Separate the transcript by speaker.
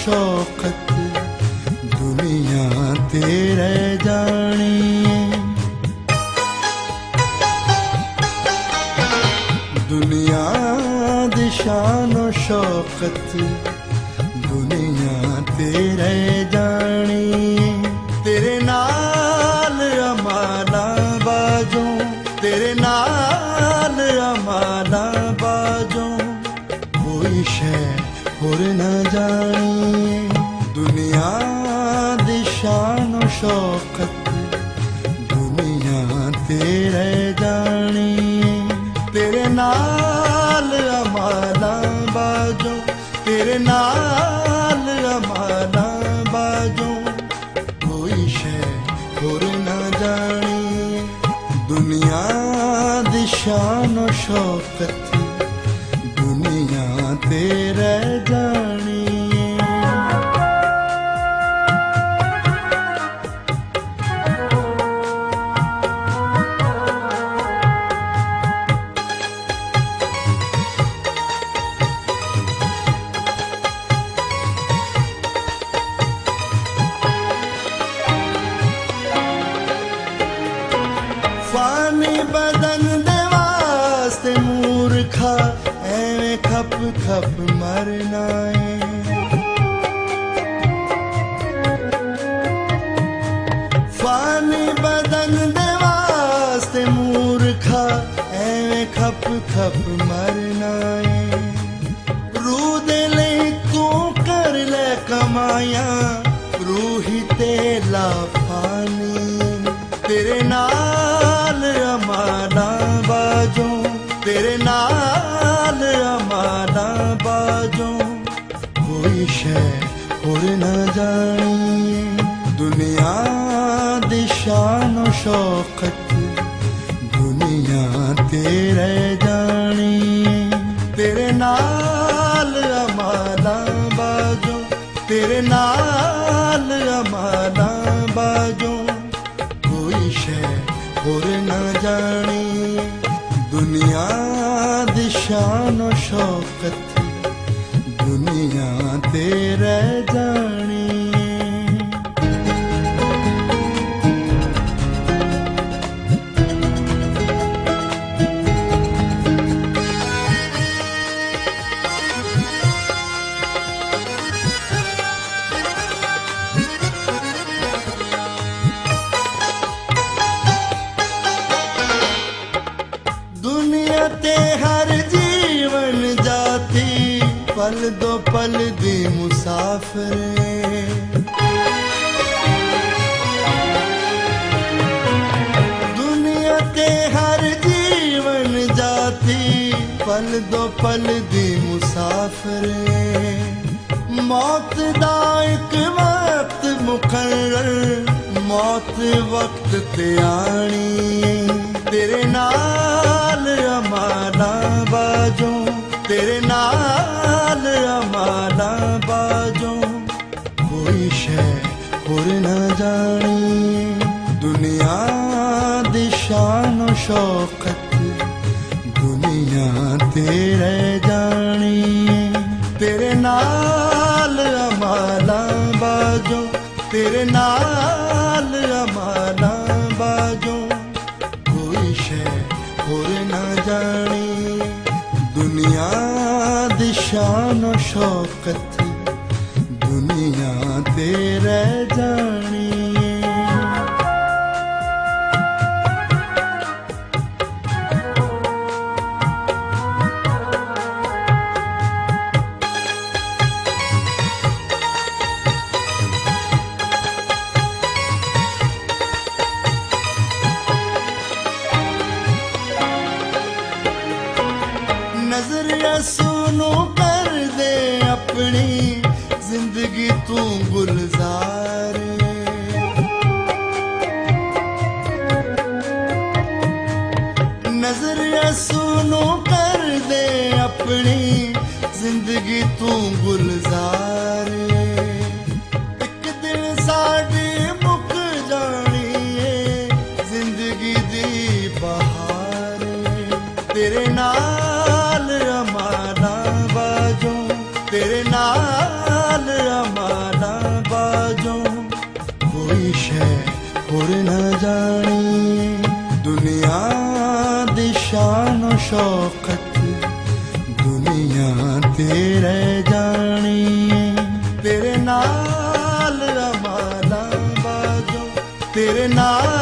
Speaker 1: शौकत दुनिया ते रह जानी दुनिया दी शान शौकत दुनिया ते रह जानी तेरे नाल अमाना बाजों तेरे नाल अमाना बाजों कोई शै होर न जानी दुनिया दी शान शौकत दुनिया ते रह जानी तेरे नाल अमाना बाजों तेरे नाल अमाना बाजों कोई शै होर न जानी दुनिया दी शान शौकत दुनिया ते रह जानी फानी बदन दे वास्ते मूर्खा एवें खप खप मरना है फानी बदन दे वास्ते मूर्खा एवें खप खप मरना है रूह दे लई तू कर ले कमाया रूही ते लाफानी तेरे नाल अमाना बाजों तेरे नाल अमाना बाजों कोई शै होर न जानी दुनिया दी शान शौकत दुनिया ते रह जानी तेरे नाल अमाना बाजों तेरे नाल अमाना बाजों कोई शै होर न जानी दुनिया दी शान शौकत दुनिया ते रह जानी दुनिया ते हर जीवन जाती पल दो पल दी मुसाफिर दुनिया ते हर जीवन जाती पल दो पल दी मुसाफिर मौत दा एक वक्त मुकर्रर मौत वक्त ते आनी तेरे नाल अमाना बाजों तेरे नाल अमाना बाजों कोई शै होर न जानी दुनिया दी शान शौकत दुनिया ते रह जानी तेरे नाल अमाना बाजों तेरे नाल अमाना बाजों कोई शै होर न जानी दुनिया दी शान शौकत दुनिया ते रह जानी नजरिया सुनो कर दे अपनी जिंदगी तू गुलजार नजरिया सुनो कर दे अपनी जिंदगी तू गुलजार एक दिन साडी मुक जानी है जिंदगी दी बहार तेरे नाल अमाना बाजों तेरे नाल शौकत दुनिया ते रह जानी है। तेरे नाल अमाला बाजो, तेरे नाल